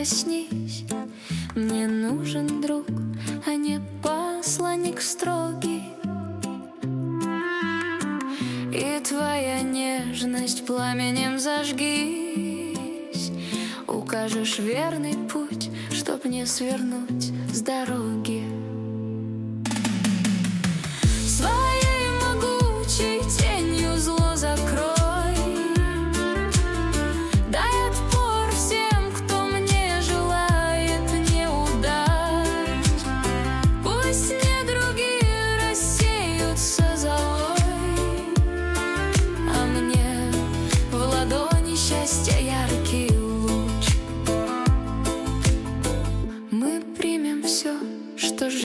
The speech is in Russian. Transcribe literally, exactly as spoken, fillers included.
коснись. Мне нужен друг, а не посланник строгий. И твоя нежность пламенем зажгись. Укажешь верный путь, чтоб не свернуть с дороги.